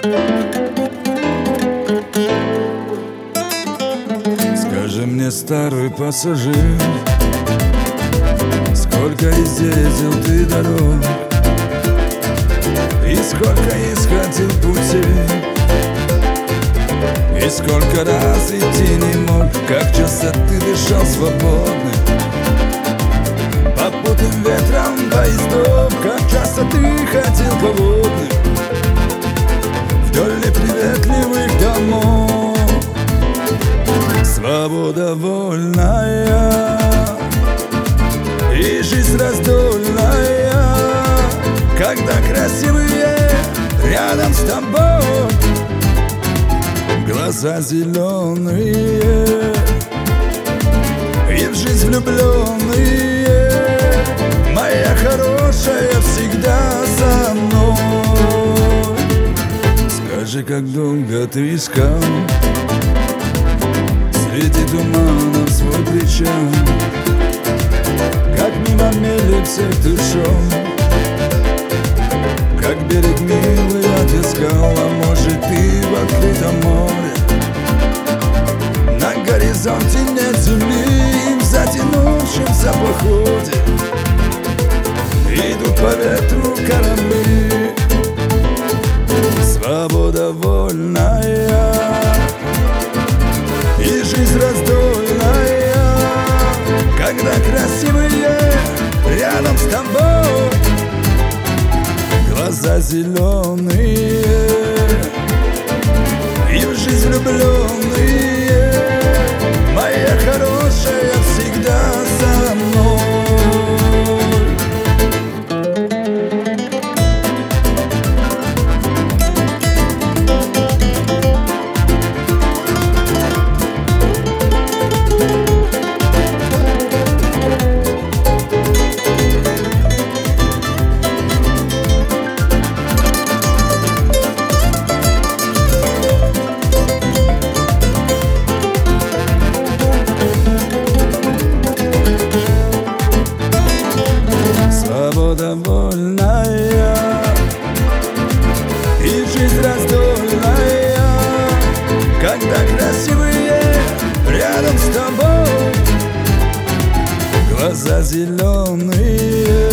Скажи мне, старый пассажир, сколько изъездил ты дорог и сколько исходил путей, и сколько раз идти не мог, как часто ты дышал свободно попутным ветром поездов, как часто ты ходил по водным вдоль неприветливых домов. Свобода вольная и жизнь раздольная, когда красивые рядом с тобой, глаза зеленые и в жизнь влюбленные, моя хорошая всегда со мной. Скажи, как долго ты искал среди туманов свой причал, как мимо мели всех ты шел, как берег милый отыскал, а может ты в открытом море, на горизонте нет земли, в затянувшемся походе идут по ветру корабли. Свобода вольная и жизнь раздольная, когда красивые рядом с тобой, глаза зеленые и в жизнь влюбленные, моя хорошая всегда со мной. Свобода вольная и жизнь раздольная, когда красивые рядом с тобой, глаза зеленые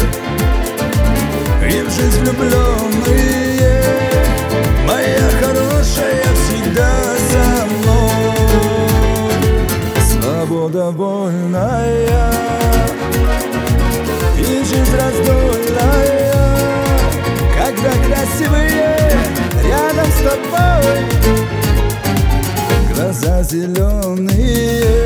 и в жизнь влюбленные, моя хорошая всегда со мной. Свобода вольная и жизнь раздольная, когда красивые рядом с тобой, глаза зеленые